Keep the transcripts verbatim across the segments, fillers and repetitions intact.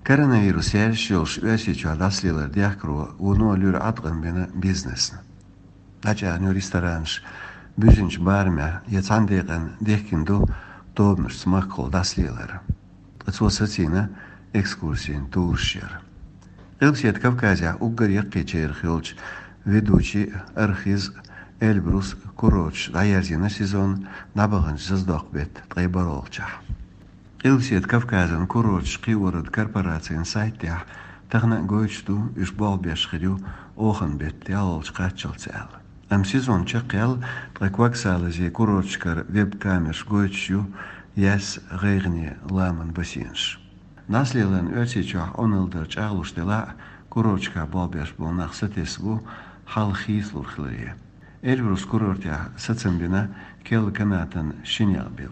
Koronavirus järjestjooks yösiä daslilla diakro uno lyr atqambena businessna. Dacha nu restorans büzinch barmia ja sandegan dehkindu toobnus smakol daslillar. Tsuosatsina экскурсиин тууршер. Элсиет Кавказя угар яккечер хилч ведучий архиз Эльбрус Куроч даярзина сезон набаган жаздокбет тайбаролча. Элсиет Кавказан Куроч кивород корпорациян сайтя тагна гойчту үш болбешхидю охан бет ялолч качалцал. Ам сезон чакел тракваксалази Курочкар веб-камерш гойчю яс регни ламан басинш. Наслилан ötsича онылдырч аглуштела Курочка болбеш болнах сатесбу хал хислурхлые. Эльбрус Курортя сацамбина кел канатан шинялбил.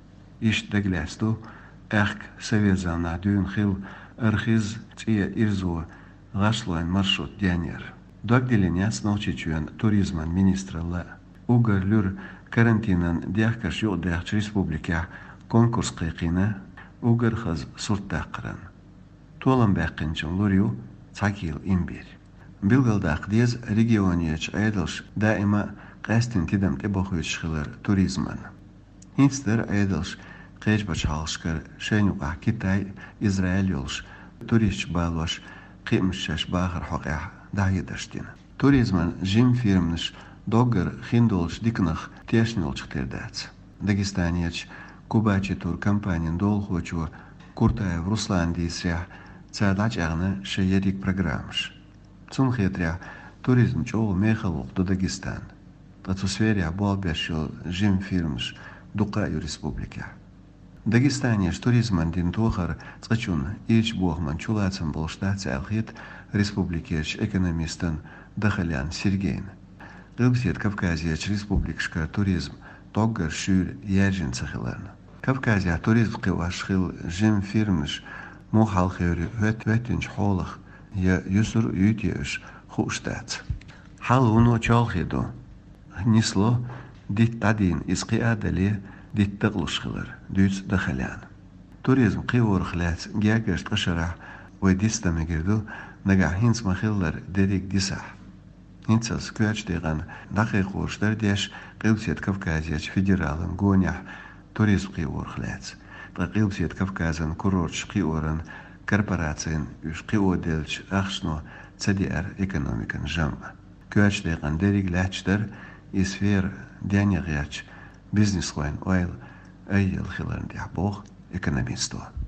Иш даглясту эхк советзана дюн хил архиз тия ирзу гашлоин маршрут дянер. Догделеняс научичуен туризман министрала. Угар люр карантинан диахкаш юдахч республика конкурс кайкина угар хаз суртақран. Толан бақинчун лурю цакил имбир. Билгалдақ дез региониеч айдалш даима қастин тидам тебохуич хилар туризман. Инстер айдалш қечбач халшкар шенюға Китай, Израиль юлш турист балваш қимшаш бахар хоқя дайыдаштин. Туризман жим фирмныш доггар хиндолш дикнах тешнилч тердац. Дагестаниеч Кубачи тур компаниян долхочу Куртаев Руслан дейсря цадач ағны шеерик программш. Цун хетря туризм чоу мехалук до Дагестан. Тацусферя болбешил жим фирмш Дукаю республика. Дагестаниеш туризман дин тухар цачун ич бохман чулацам болштац алхит республикеш экономистан Дахалян Сергейн. Гылбсет Кавказиеч республикшка туризм тоггар шүр яжин цахиларна. Кавказия туризм қивашхил жим фирмш мухал хеври вет ветинч холах я юсур ютиеш хуштац. Хал уно чалхиду. Нисло дит тадин исқиадали дит таглушхилар дюц Дахалян. Туризм қивор хлац гягашт қашара вайдиста мегерду нага хинц махиллар дерик дисах. Инцас квач деган дақиқуштар деш қилсет Кавказияч федералын гонях туризм қиор хлац. Қилсет Кавказан курорч қиоран корпорациян үш қиоделч ахшно цадиар экономикан жамма. Квач деган дерик лачтар исфер дянягяч бизнес хойн ойл айыл хиларн дях бог экономисту.